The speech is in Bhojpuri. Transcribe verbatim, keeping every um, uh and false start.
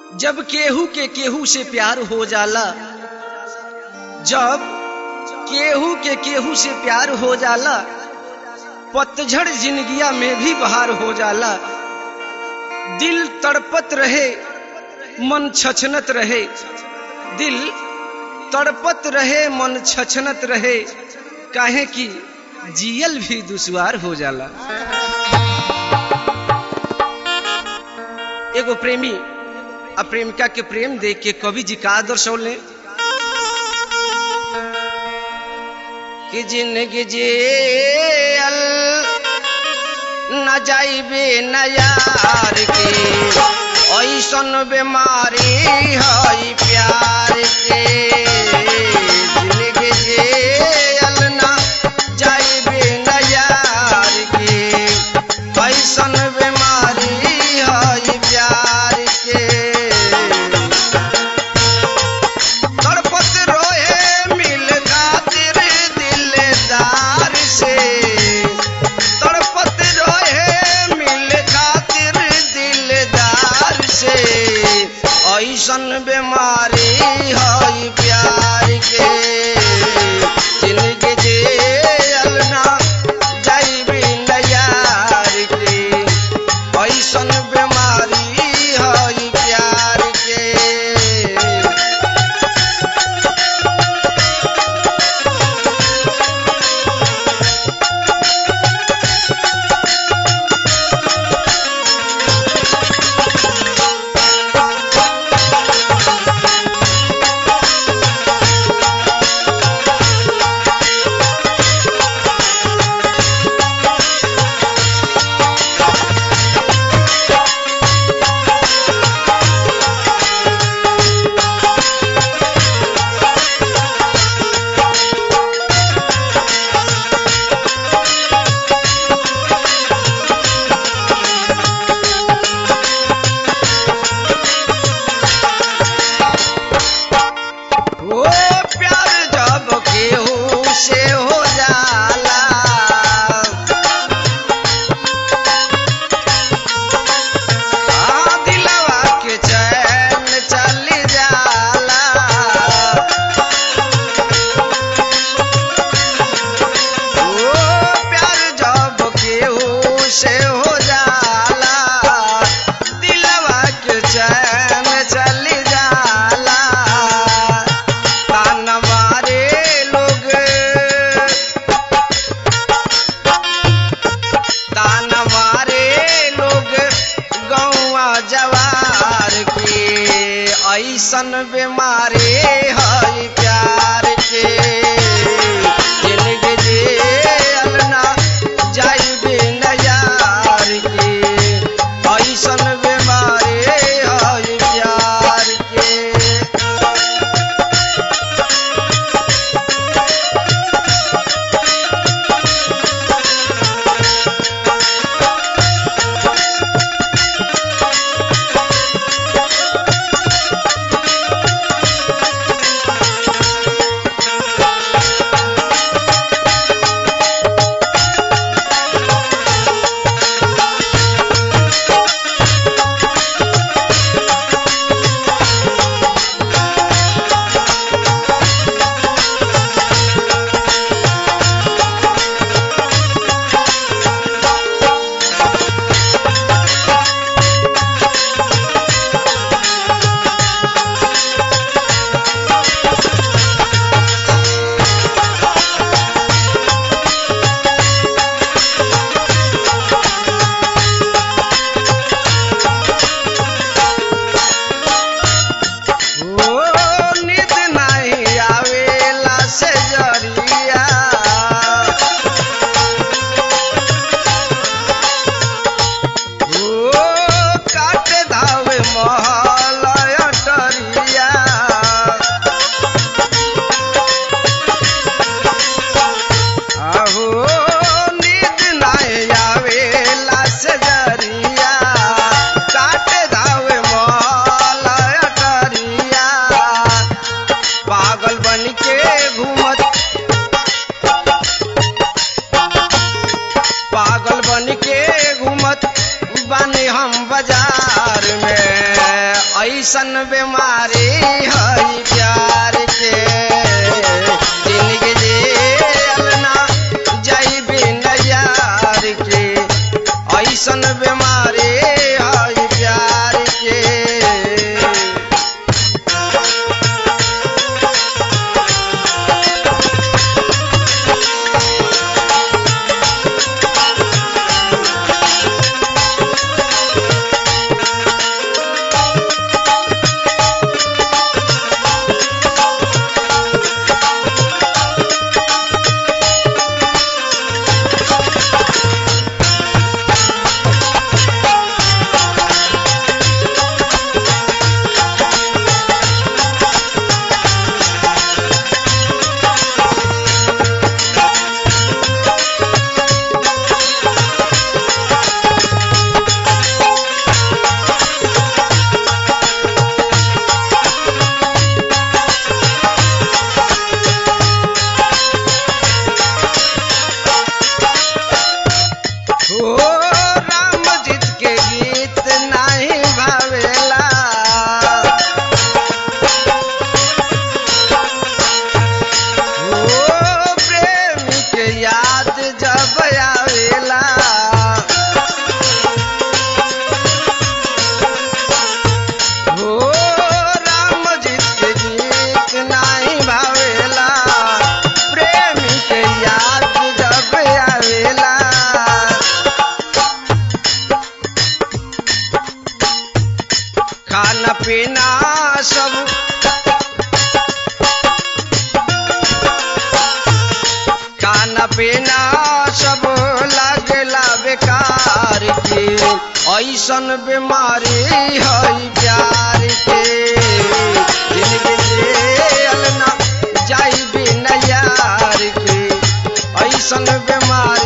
जब केहू के केहू से प्यार हो जाला, जब केहू के केहू से प्यार हो जाला, पतझड़ जिंदगिया में भी बहार हो जाला। दिल तड़पत रहे मन छछनत रहे, दिल तड़पत रहे मन छछनत रहे, काहे कि जियल भी दुश्वार हो जाला। एगो प्रेमी आ प्रेमिका के प्रेम देख के कवि जी का दर्शौले कि जिंदगी जेल न जाइबे न यार के, ऐसन बीमारी है प्यार के। जिंदगी जेल न जाइबे न यार के, ऐसन बीमारी है प्यार के। तड़पत रोए मिल खातिर दिलदार से, तड़पत रोए मिल खातिर दिलदार से, ऐसन बीमारी है प्यार के। जिंदगी जेल ना जाइबे न यार के, ऐसन बीमारी है प्यार के। ओ प्यार जब केहू से हो जाला, आ दिलवा के चैन चल जाला। ओ प्यार जब केहू से हो जाला, दिलवा के चैन चल जाला। ताना मारे लोग, ताना मारे लोग गौवा जवार के, ऐसन बीमारी है प्यार के। जिंदगी जेल ना जाइबे न यार के, ऐसन बीमारी है प्यार के। ओ नींद नहीं आवेला से जरिया, ओ काट धावे महल अटरिया। आहो नींद नहीं आवेला से जरिया, काट धावे महल अटरिया। पागल बन के घूमत, पागल बन के घूमत बानी हम बाजार में, ऐसन बीमारी है प्यार के जिंदगी जियल ना जाई बिन यार के ऐसन बीमारी है प्यार के खाना पीना सब खाना पीना सब लगला बेकार के ऐसन बीमारी है प्यार के जिंदगी जियल ना जाई बिन यार के ऐसन बीमारी